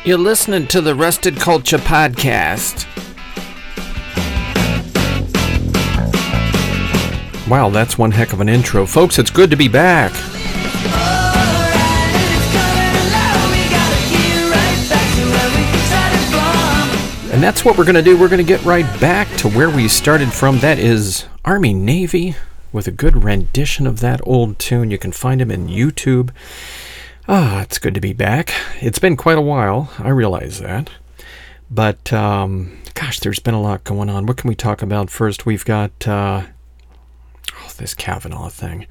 You're listening to the Rusted Culture Podcast. Wow, that's one heck of an intro. Folks, it's good to be back. And that's what we're going to do. We're going to get right back to where we started from. That is Army Navy with a good rendition of that old tune. You can find him in YouTube. It's good to be back. It's been quite a while. I realize that. But, gosh, there's been a lot going on. What can we talk about first? We've got this Kavanaugh thing.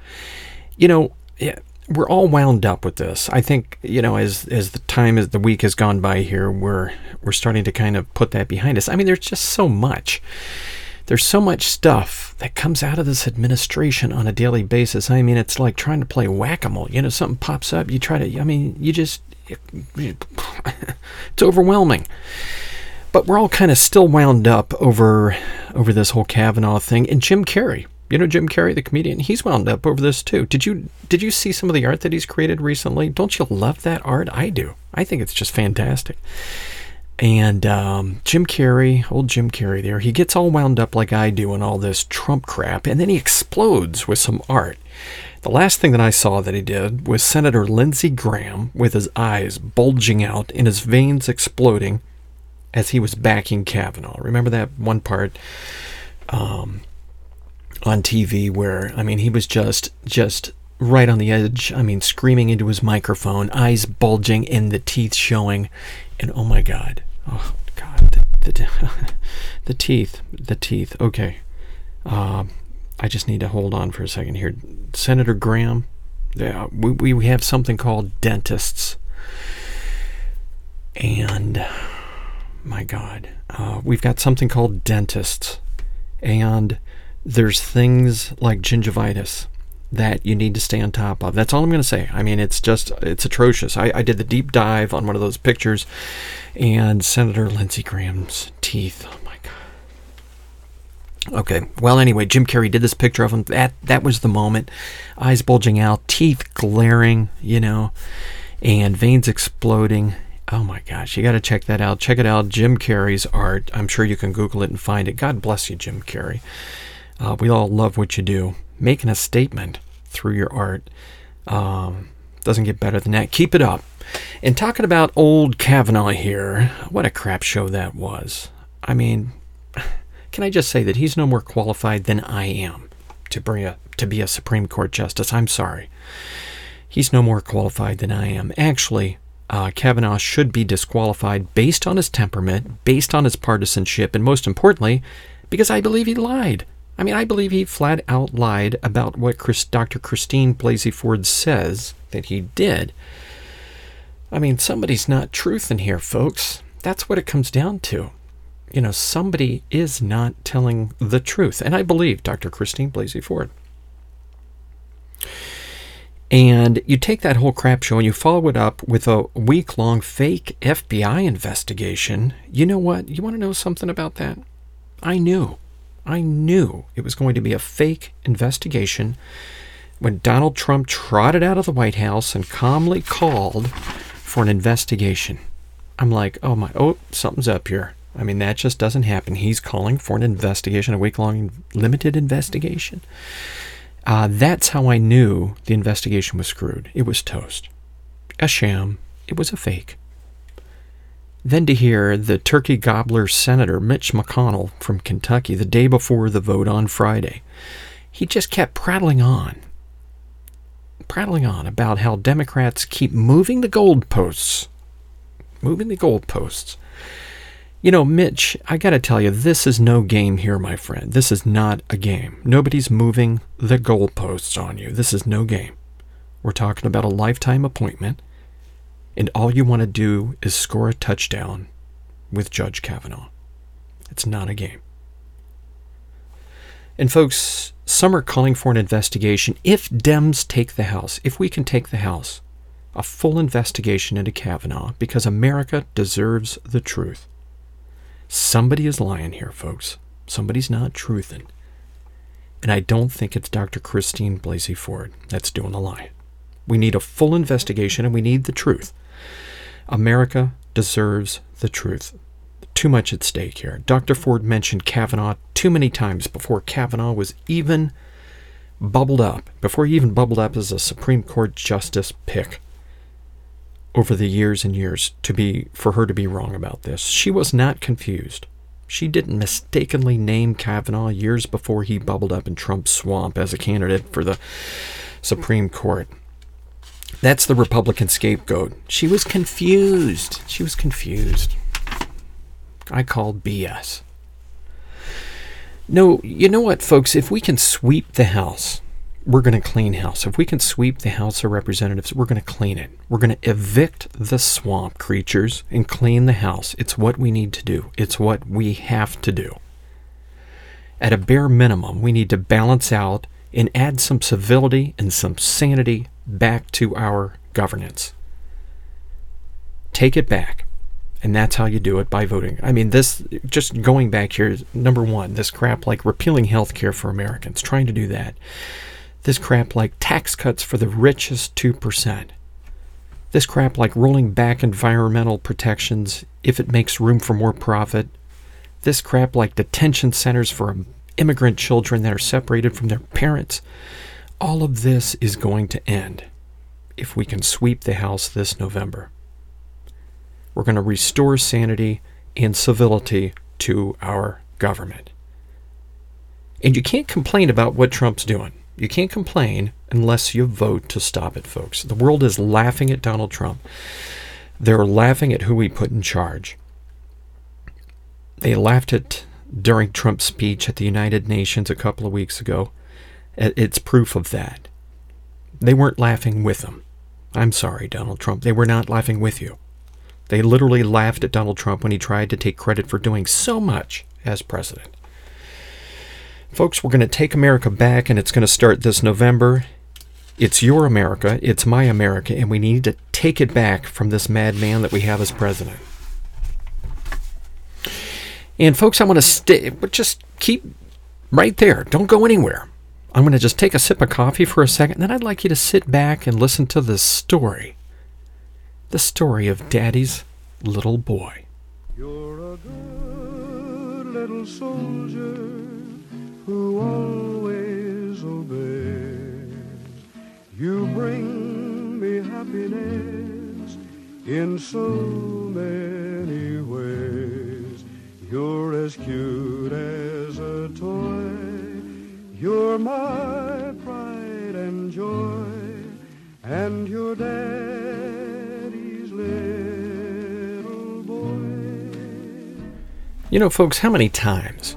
We're all wound up with this. I think, as the week has gone by here, we're starting to kind of put that behind us. I mean, there's just so much. There's so much stuff that comes out of this administration on a daily basis. I mean, it's like trying to play whack-a-mole. something pops up, you try to, it's overwhelming. But we're all kind of still wound up over this whole Kavanaugh thing. And Jim Carrey, Jim Carrey, the comedian, he's wound up over this too. Did you see some of the art that he's created recently? Don't you love that art? I do. I think it's just fantastic. And Jim Carrey, old Jim Carrey there, he gets all wound up like I do in all this Trump crap, and then he explodes with some art. The last thing that I saw that he did was Senator Lindsey Graham with his eyes bulging out and his veins exploding as he was backing Kavanaugh. Remember that one part on TV where, he was just right on the edge, screaming into his microphone, eyes bulging and the teeth showing, and oh my God, the teeth, okay. I just need to hold on for a second here. Senator Graham, yeah, we have something called dentists, and my God, we've got something called dentists, and there's things like gingivitis that you need to stay on top of. That's all I'm going to say. It's atrocious. I did the deep dive on one of those pictures, and Senator Lindsey Graham's teeth. Oh my God. Okay. Well, anyway, Jim Carrey did this picture of him. That was the moment. Eyes bulging out, teeth glaring, and veins exploding. Oh my gosh, you got to check that out. Check it out. Jim Carrey's art. I'm sure you can Google it and find it. God bless you, Jim Carrey. We all love what you do. Making a statement through your art doesn't get better than that. Keep it up. And talking about old Kavanaugh here, what a crap show that was. Can I just say that he's no more qualified than I am to be a Supreme Court justice? I'm sorry. He's no more qualified than I am. Actually, Kavanaugh should be disqualified based on his temperament, based on his partisanship, and most importantly, because I believe he lied. I believe he flat out lied about what Dr. Christine Blasey Ford says that he did. Somebody's not truthing here, folks. That's what it comes down to. Somebody is not telling the truth. And I believe Dr. Christine Blasey Ford. And you take that whole crap show and you follow it up with a week-long fake FBI investigation. You know what? You want to know something about that? I knew it was going to be a fake investigation when Donald Trump trotted out of the White House and calmly called for an investigation. I'm like, something's up here. That just doesn't happen. He's calling for an investigation, a week-long limited investigation. That's how I knew the investigation was screwed. It was toast. A sham. It was a fake. Then to hear the turkey gobbler Senator Mitch McConnell from Kentucky the day before the vote on Friday, he just kept prattling on about how Democrats keep moving the goalposts. Mitch, I got to tell you, this is no game here, my friend. This is not a game. Nobody's moving the goalposts on you. This is no game. We're talking about a lifetime appointment. And all you want to do is score a touchdown with Judge Kavanaugh. It's not a game. And folks, some are calling for an investigation. If Dems take the House, if we can take the House, a full investigation into Kavanaugh, because America deserves the truth. Somebody is lying here, folks. Somebody's not truthing. And I don't think it's Dr. Christine Blasey Ford that's doing the lying. We need a full investigation and we need the truth. America deserves the truth. Too much at stake here. Dr. Ford mentioned Kavanaugh too many times before Kavanaugh was even bubbled up, before he even bubbled up as a Supreme Court justice pick over the years and years for her to be wrong about this. She was not confused. She didn't mistakenly name Kavanaugh years before he bubbled up in Trump's swamp as a candidate for the Supreme Court. That's the Republican scapegoat. She was confused. I call BS. No, you know what, folks? If we can sweep the House, we're going to clean house. If we can sweep the House of Representatives, we're going to clean it. We're going to evict the swamp creatures and clean the House. It's what we need to do. It's what we have to do. At a bare minimum, we need to balance out and add some civility and some sanity back to our governance. Take it back. And that's how you do it, by voting. I mean, this, just going back here, number one, this crap like repealing health care for Americans, trying to do that. This crap like tax cuts for the richest 2%. This crap like rolling back environmental protections if it makes room for more profit. This crap like detention centers for immigrant children that are separated from their parents. All of this is going to end if we can sweep the House this November. We're going to restore sanity and civility to our government. And you can't complain about what Trump's doing. You can't complain unless you vote to stop it, folks. The world is laughing at Donald Trump. They're laughing at who he put in charge. They laughed at during Trump's speech at the United Nations a couple of weeks ago. It's proof of that. They weren't laughing with him. I'm sorry, Donald Trump. They were not laughing with you. They literally laughed at Donald Trump when he tried to take credit for doing so much as president. Folks, we're going to take America back, and it's going to start this November. It's your America. It's my America, and we need to take it back from this madman that we have as president. And folks, I want to stay, but just keep right there. Don't go anywhere. I'm going to just take a sip of coffee for a second, and then I'd like you to sit back and listen to this story. The story of Daddy's little boy. You're a good little soldier who always obeys. You bring me happiness in so many ways. You're as cute as a toy. You're my pride and joy. And your daddy's little boy. You know, folks, how many times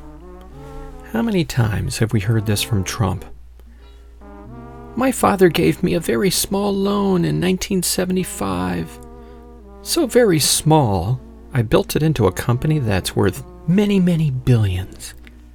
have we heard this from Trump? My father gave me a very small loan in 1975. So very small, I built it into a company that's worth many, many billions.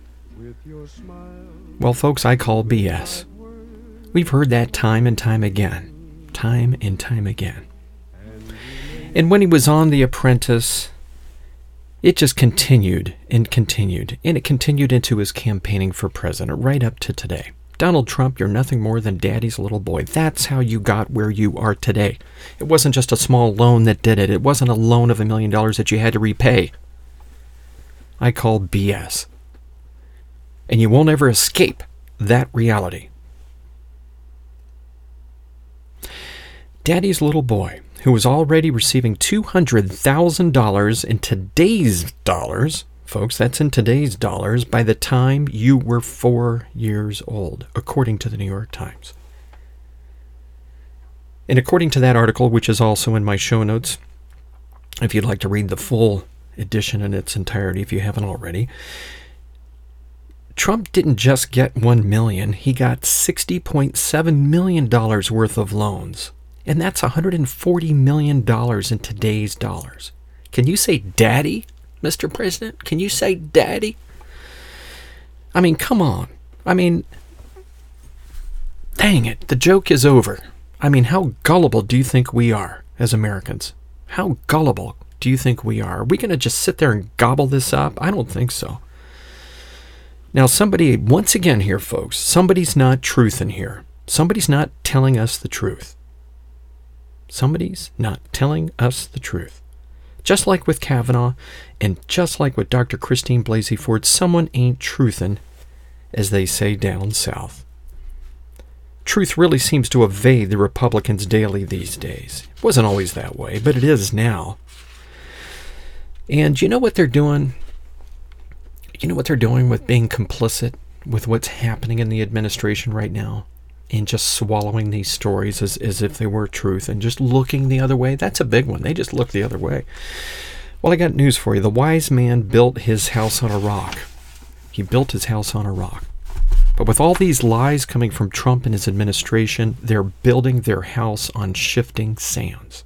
Well, folks, I call BS. We've heard that time and time again. Time and time again. And when he was on The Apprentice, it just continued and continued. And it continued into his campaigning for president right up to today. Donald Trump, you're nothing more than Daddy's little boy. That's how you got where you are today. It wasn't just a small loan that did it. It wasn't a loan of $1 million that you had to repay. I call BS. And you won't ever escape that reality. Daddy's little boy, who was already receiving $200,000 in today's dollars, folks, that's in today's dollars, by the time you were 4 years old, according to the New York Times. And according to that article, which is also in my show notes, if you'd like to read the full edition in its entirety, if you haven't already, Trump didn't just get $1 million, he got $60.7 million worth of loans. And that's $140 million in today's dollars. Can you say daddy, Mr. President? Can you say daddy? I mean, come on. I mean, dang it, the joke is over. I mean, how gullible do you think we are as Americans? How gullible do you think we are? Are we going to just sit there and gobble this up? I don't think so. Now, somebody, once again here, folks, somebody's not truthing here. Somebody's not telling us the truth. Somebody's not telling us the truth. Just like with Kavanaugh, and just like with Dr. Christine Blasey Ford, someone ain't truthin', as they say down south. Truth really seems to evade the Republicans daily these days. It wasn't always that way, but it is now. And you know what they're doing? You know what they're doing with being complicit with what's happening in the administration right now? And just swallowing these stories as if they were truth and just looking the other way? That's a big one. They just look the other way. Well, I got news for you. The wise man built his house on a rock. He built his house on a rock. But with all these lies coming from Trump and his administration, they're building their house on shifting sands.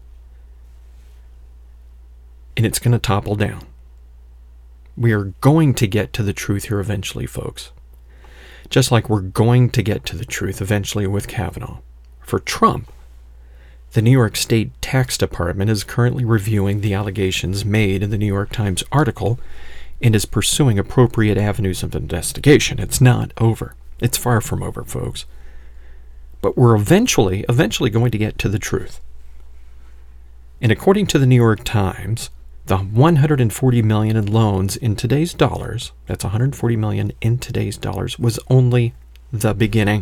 And it's going to topple down. We are going to get to the truth here eventually, folks. Just like we're going to get to the truth eventually with Kavanaugh. For Trump, the New York State Tax Department is currently reviewing the allegations made in the New York Times article and is pursuing appropriate avenues of investigation. It's not over. It's far from over, folks. But we're eventually going to get to the truth. And according to the New York Times, the $140 million in loans in today's dollars, that's $140 million in today's dollars, was only the beginning.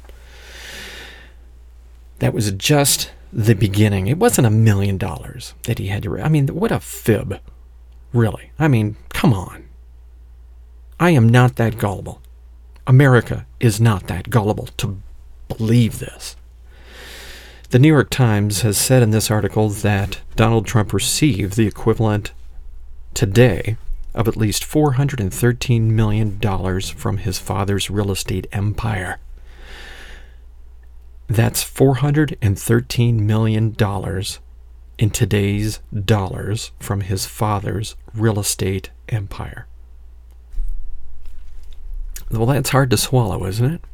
That was just the beginning. It wasn't $1 million that he had to... I mean, what a fib. Really. I mean, come on. I am not that gullible. America is not that gullible to believe this. The New York Times has said in this article that Donald Trump received the equivalent today of at least $413 million from his father's real estate empire. That's $413 million in today's dollars from his father's real estate empire. Well, that's hard to swallow, isn't it?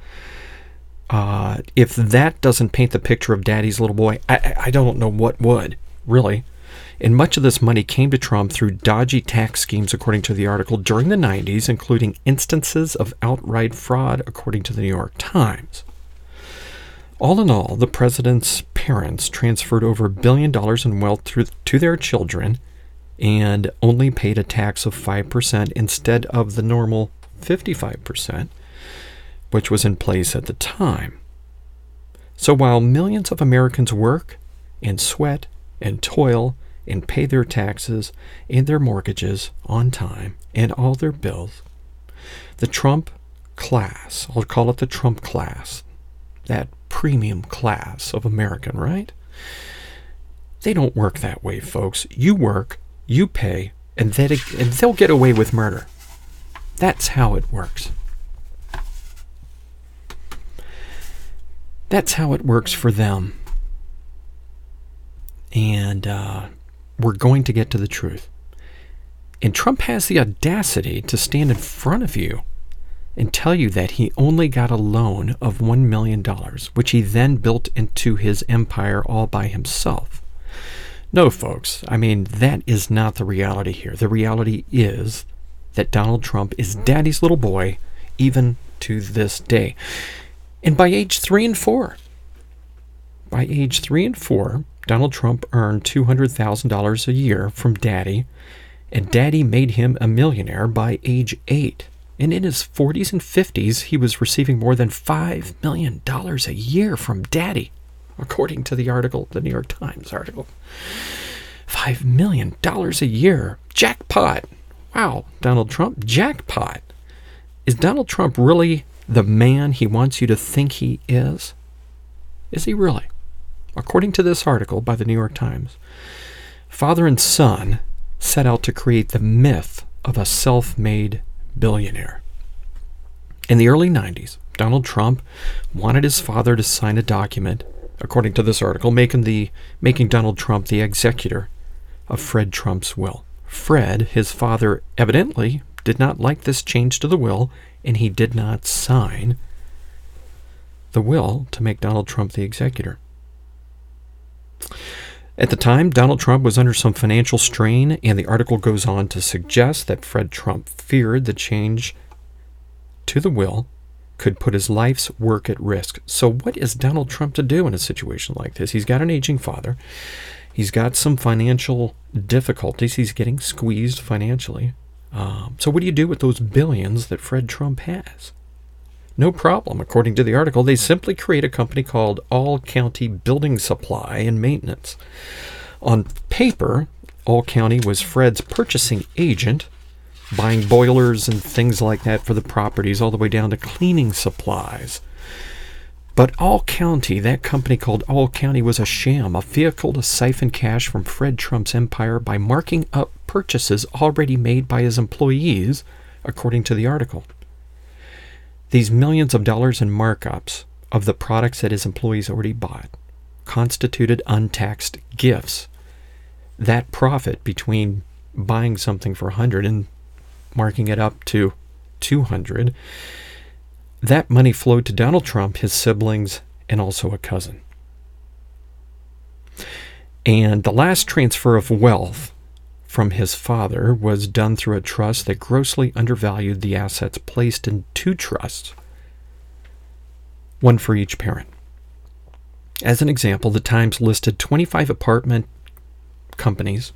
If that doesn't paint the picture of Daddy's little boy, I don't know what would, really. And much of this money came to Trump through dodgy tax schemes, according to the article, during the 90s, including instances of outright fraud, according to the New York Times. All in all, the president's parents transferred over $1 billion in wealth to their children and only paid a tax of 5% instead of the normal 55%, which was in place at the time. So while millions of Americans work and sweat and toil and pay their taxes and their mortgages on time and all their bills, the Trump class, I'll call it the Trump class, that premium class of American, right? They don't work that way, folks. You work, you pay, and they'll get away with murder. That's how it works. That's how it works for them. And we're going to get to the truth. And Trump has the audacity to stand in front of you and tell you that he only got a loan of $1 million, which he then built into his empire all by himself. No, folks, I mean, that is not the reality here. The reality is that Donald Trump is Daddy's little boy, even to this day. And by age 3 and 4, Donald Trump earned $200,000 a year from Daddy, and Daddy made him a millionaire by age 8. And in his 40s and 50s, he was receiving more than $5 million a year from Daddy, according to the article, the New York Times article. $5 million a year. Jackpot. Wow, Donald Trump, jackpot. Is Donald Trump really the man he wants you to think he is? Is he really? According to this article by the New York Times, father and son set out to create the myth of a self-made billionaire. In the early 90s, Donald Trump wanted his father to sign a document, according to this article, making Donald Trump the executor of Fred Trump's will. Fred, his father, evidently did not like this change to the will, and he did not sign the will to make Donald Trump the executor. At the time, Donald Trump was under some financial strain, and the article goes on to suggest that Fred Trump feared the change to the will could put his life's work at risk. So what is Donald Trump to do in a situation like this? He's got an aging father, He's got some financial difficulties. He's getting squeezed financially. So what do you do with those billions that Fred Trump has? No problem. According to the article, they simply create a company called All County Building Supply and Maintenance. On paper, All County was Fred's purchasing agent, buying boilers and things like that for the properties, all the way down to cleaning supplies. But All County, that company called All County, was a sham, a vehicle to siphon cash from Fred Trump's empire by marking up purchases already made by his employees, according to the article. These millions of dollars in markups of the products that his employees already bought constituted untaxed gifts. That profit between buying something for $100 and marking it up to $200, that money flowed to Donald Trump, his siblings, and also a cousin. And the last transfer of wealth from his father was done through a trust that grossly undervalued the assets placed in two trusts, one for each parent. As an example, the Times listed 25 apartment companies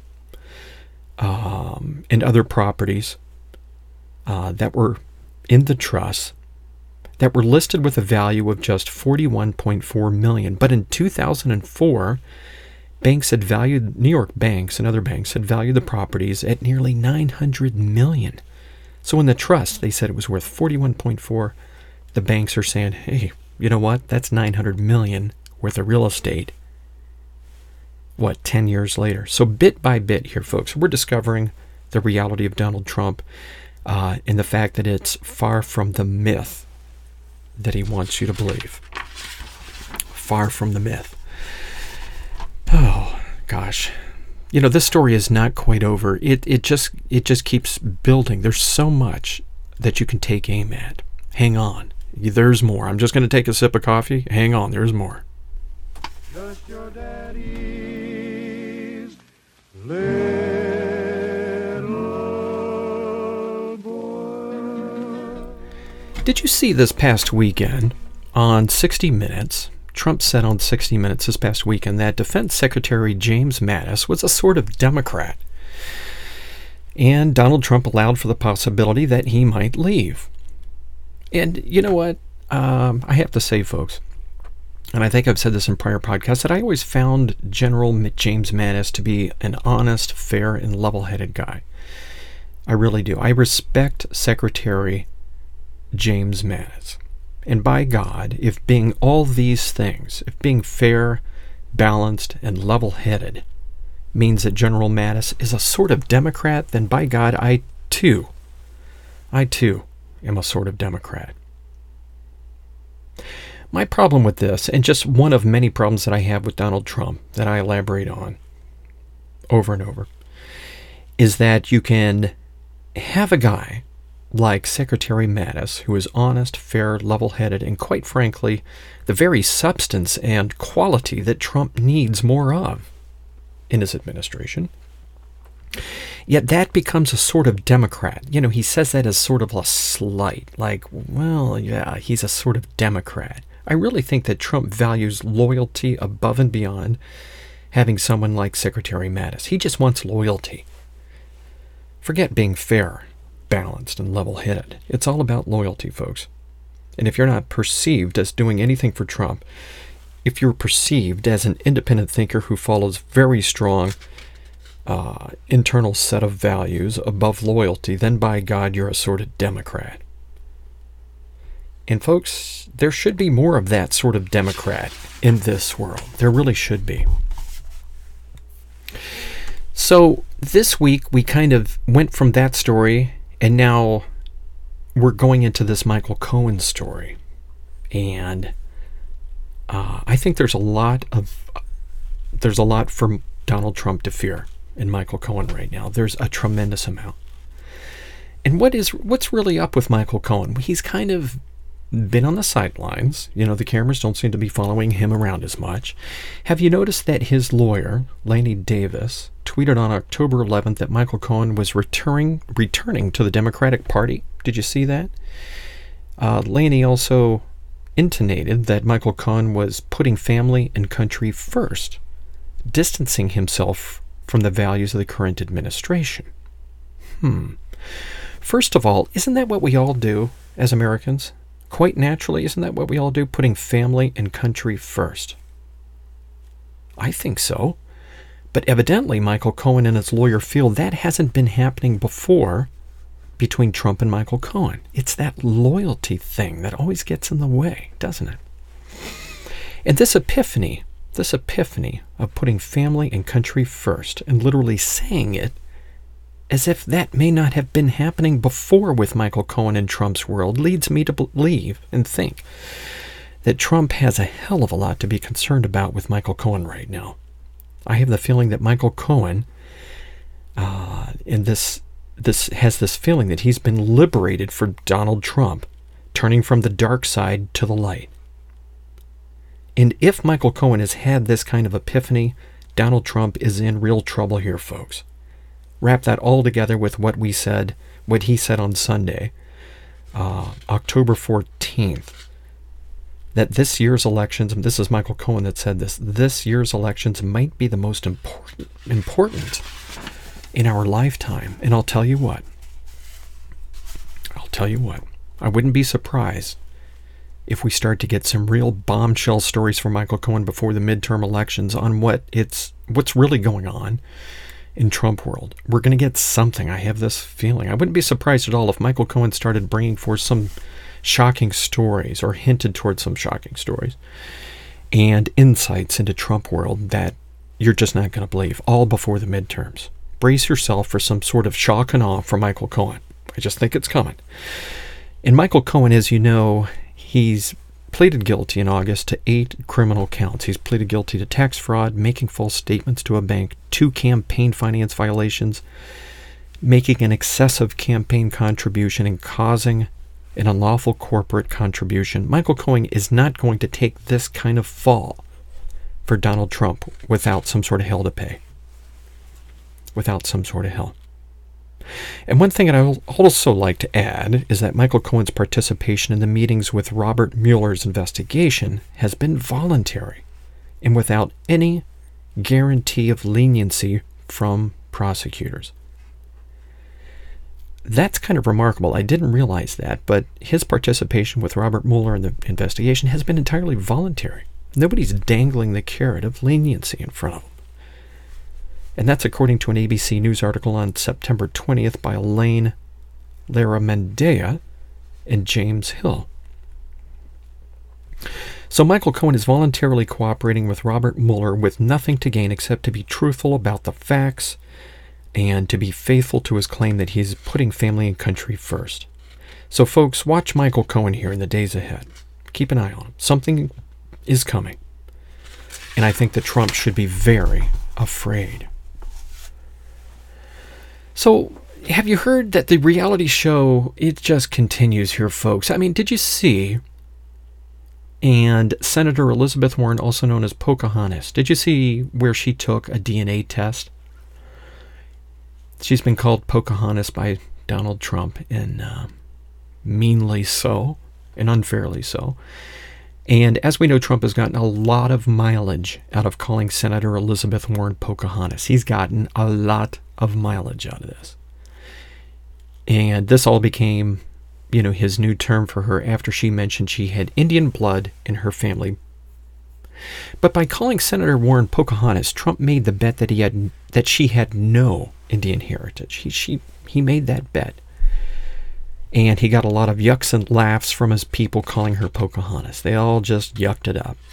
and other properties that were in the trust that were listed with a value of just $41.4 million. But in 2004, banks had valued, New York banks and other banks had valued the properties at nearly $900 million. So in the trust, they said it was worth $41.4. The banks are saying, hey, you know what? That's $900 million worth of real estate. 10 years later? So bit by bit here, folks, we're discovering the reality of Donald Trump and the fact that it's far from the myth that he wants you to believe. Far from the myth. Oh, gosh. You know, this story is not quite over. It just keeps building. There's so much that you can take aim at. Hang on. There's more. I'm just going to take a sip of coffee. Hang on. There's more. Just your daddy's little boy. Did you see this past weekend on 60 Minutes? Trump said on 60 Minutes this past weekend that Defense Secretary James Mattis was a sort of Democrat. And Donald Trump allowed for the possibility that he might leave. And you know what? I have to say, folks, and I think I've said this in prior podcasts, that I always found General James Mattis to be an honest, fair, and level-headed guy. I really do. I respect Secretary James Mattis. And by God, if being all these things, if being fair, balanced, and level-headed means that General Mattis is a sort of Democrat, then by God, I too am a sort of Democrat. My problem with this, and just one of many problems that I have with Donald Trump that I elaborate on over and over, is that you can have a guy like Secretary Mattis, who is honest, fair, level-headed, and quite frankly, the very substance and quality that Trump needs more of in his administration. Yet that becomes a sort of Democrat. You know, he says that as sort of a slight, like, well, yeah, he's a sort of Democrat. I really think that Trump values loyalty above and beyond having someone like Secretary Mattis. He just wants loyalty. Forget being fair, balanced, and level-headed. It's all about loyalty, folks. And if you're not perceived as doing anything for Trump, if you're perceived as an independent thinker who follows very strong internal set of values above loyalty, then by God, you're a sort of Democrat. And folks, there should be more of that sort of Democrat in this world. There really should be. So this week we kind of went from that story, and now we're going into this Michael Cohen story. And I think there's a lot for Donald Trump to fear in Michael Cohen right now. There's a tremendous amount. And what's really up with Michael Cohen? He's kind of been on the sidelines. You know, the cameras don't seem to be following him around as much. Have you noticed that his lawyer, Lanny Davis, tweeted on October 11th that Michael Cohen was returning to the Democratic Party? Did you see that? Lanny also intimated that Michael Cohen was putting family and country first distancing himself from the values of the current administration. First of all, isn't that what we all do as Americans? Quite naturally, isn't that what we all do? Putting family and country first. I think so. But evidently, Michael Cohen and his lawyer feel that hasn't been happening before between Trump and Michael Cohen. It's that loyalty thing that always gets in the way, doesn't it? And this epiphany of putting family and country first and literally saying it as if that may not have been happening before with Michael Cohen in Trump's world leads me to believe and think that Trump has a hell of a lot to be concerned about with Michael Cohen right now. I have the feeling that Michael Cohen has this feeling that he's been liberated for Donald Trump, turning from the dark side to the light. And if Michael Cohen has had this kind of epiphany, Donald Trump is in real trouble here, folks. Wrap that all together with what he said on Sunday, October 14th, that this year's elections, and this is Michael Cohen that said this year's elections might be the most important in our lifetime. And I'll tell you what, I wouldn't be surprised if we start to get some real bombshell stories from Michael Cohen before the midterm elections on what's really going on in Trump world. We're going to get something. I have this feeling. I wouldn't be surprised at all if Michael Cohen started bringing forth some shocking stories or hinted towards some shocking stories and insights into Trump world that you're just not going to believe, all before the midterms. Brace yourself for some sort of shock and awe from Michael Cohen. I just think it's coming. And Michael Cohen, as you know, he's pleaded guilty in August to 8 criminal counts. He's pleaded guilty to tax fraud, making false statements to a bank, 2 campaign finance violations, making an excessive campaign contribution, and causing an unlawful corporate contribution. Michael Cohen is not going to take this kind of fall for Donald Trump without some sort of hell to pay. Without some sort of hell. And one thing that I would also like to add is that Michael Cohen's participation in the meetings with Robert Mueller's investigation has been voluntary and without any guarantee of leniency from prosecutors. That's kind of remarkable. I didn't realize that, but his participation with Robert Mueller in the investigation has been entirely voluntary. Nobody's dangling the carrot of leniency in front of him. And that's according to an ABC News article on September 20th by Elaine Laramendea and James Hill. So Michael Cohen is voluntarily cooperating with Robert Mueller with nothing to gain except to be truthful about the facts and to be faithful to his claim that he's putting family and country first. So folks, watch Michael Cohen here in the days ahead. Keep an eye on him. Something is coming. And I think that Trump should be very afraid. So, have you heard that the reality show, it just continues here, folks? I mean, did you see, and Senator Elizabeth Warren, also known as Pocahontas, did you see where she took a DNA test? She's been called Pocahontas by Donald Trump, and meanly so, and unfairly so. And as we know, Trump has gotten a lot of mileage out of calling Senator Elizabeth Warren Pocahontas. He's gotten a lot of mileage out of this. And this all became, his new term for her after she mentioned she had Indian blood in her family. But by calling Senator Warren Pocahontas, Trump made the bet that she had no Indian heritage. He made that bet. And he got a lot of yucks and laughs from his people calling her Pocahontas. They all just yucked it up.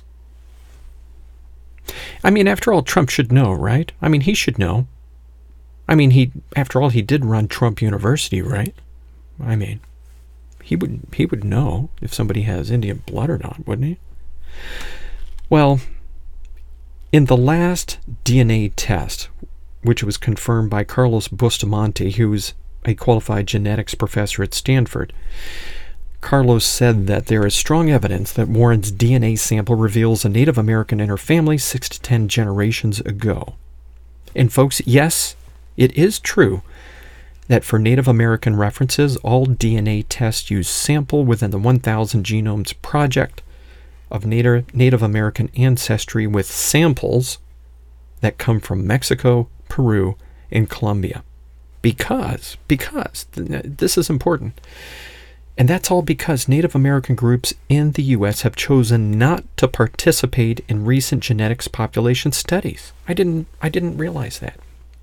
I mean, after all, Trump should know, right? I mean, he should know. I mean, after all, he did run Trump University, right? I mean, he would know if somebody has Indian blood or not, wouldn't he? Well, in the last DNA test, which was confirmed by Carlos Bustamante, who's a qualified genetics professor at Stanford, Carlos said that there is strong evidence that Warren's DNA sample reveals a Native American in her family 6 to 10 generations ago. And folks, yes, it is true that for Native American references, all DNA tests use sample within the 1,000 Genomes Project of Native American ancestry with samples that come from Mexico, Peru, and Colombia. Because this is important. And that's all because Native American groups in the U.S. have chosen not to participate in recent genetics population studies. I didn't realize that.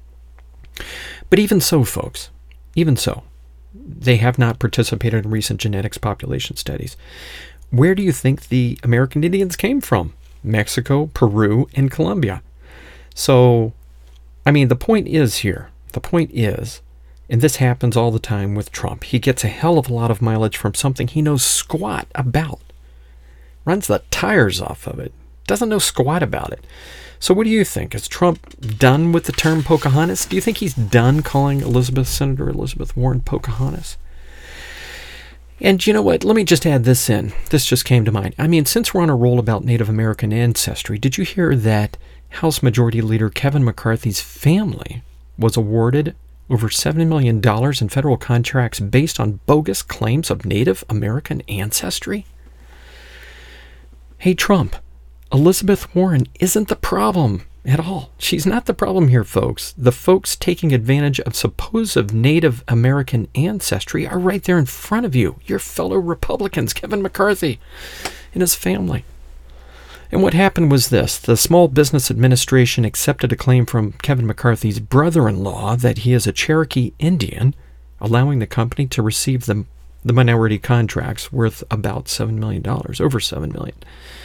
But even so, folks, even so, they have not participated in recent genetics population studies. Where do you think the American Indians came from? Mexico, Peru, and Colombia. So, I mean, the point is, and this happens all the time with Trump, he gets a hell of a lot of mileage from something he knows squat about. Runs the tires off of it. Doesn't know squat about it. So what do you think? Is Trump done with the term Pocahontas? Do you think he's done calling Senator Elizabeth Warren Pocahontas? And you know what? Let me just add this in. This just came to mind. I mean, since we're on a roll about Native American ancestry, did you hear that House Majority Leader Kevin McCarthy's family was awarded over $70 million in federal contracts based on bogus claims of Native American ancestry? Hey, Trump, Elizabeth Warren isn't the problem at all. She's not the problem here, folks. The folks taking advantage of supposed Native American ancestry are right there in front of you. Your fellow Republicans, Kevin McCarthy and his family. And what happened was this. The Small Business Administration accepted a claim from Kevin McCarthy's brother-in-law that he is a Cherokee Indian, allowing the company to receive the minority contracts worth about $7 million, over $7 million.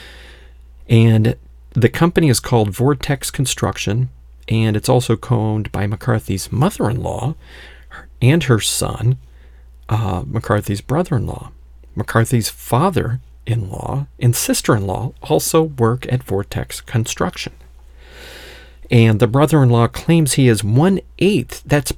And the company is called Vortex Construction, and it's also owned by McCarthy's mother-in-law and her son, McCarthy's brother-in-law. McCarthy's father-in-law and sister-in-law also work at Vortex Construction. And the brother-in-law claims he is 1/8, that's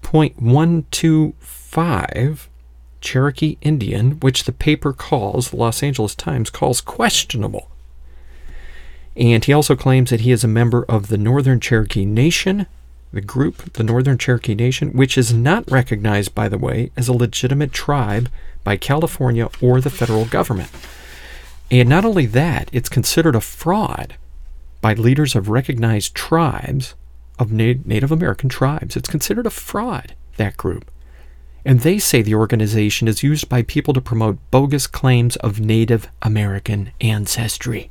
0.125 Cherokee Indian, which the paper calls, the Los Angeles Times calls questionable. And he also claims that he is a member of the Northern Cherokee Nation, the group, the Northern Cherokee Nation, which is not recognized, by the way, as a legitimate tribe by California or the federal government. And not only that, it's considered a fraud by leaders of recognized tribes, of Native American tribes. It's considered a fraud, that group. And they say the organization is used by people to promote bogus claims of Native American ancestry.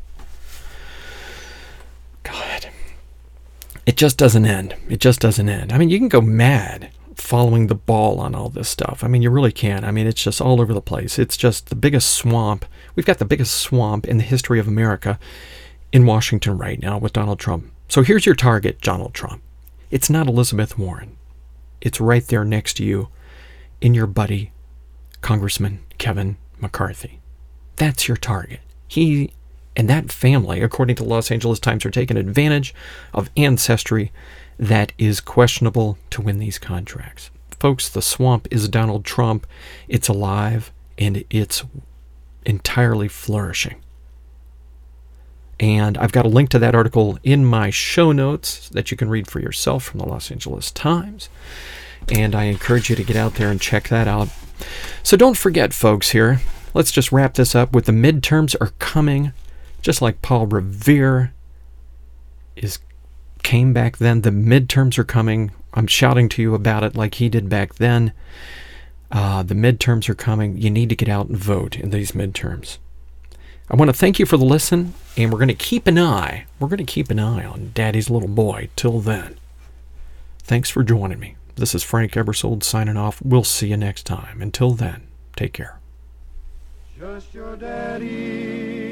God, it just doesn't end. It just doesn't end. I mean, you can go mad following the ball on all this stuff. I mean, you really can. I mean, it's just all over the place. It's just the biggest swamp. We've got the biggest swamp in the history of America in Washington right now with Donald Trump. So here's your target, Donald Trump. It's not Elizabeth Warren. It's right there next to you in your buddy, Congressman Kevin McCarthy. That's your target. He and that family, according to the Los Angeles Times, are taking advantage of ancestry that is questionable to win these contracts. Folks, the swamp is Donald Trump. It's alive, and it's entirely flourishing. And I've got a link to that article in my show notes that you can read for yourself from the Los Angeles Times. And I encourage you to get out there and check that out. So don't forget, folks, here, let's just wrap this up with the midterms are coming. Just like Paul Revere came back then, the midterms are coming. I'm shouting to you about it like he did back then. The midterms are coming. You need to get out and vote in these midterms. I want to thank you for the listen, and we're going to keep an eye. We're going to keep an eye on Daddy's little boy till then. Thanks for joining me. This is Frank Ebersold signing off. We'll see you next time. Until then, take care. Just your daddy.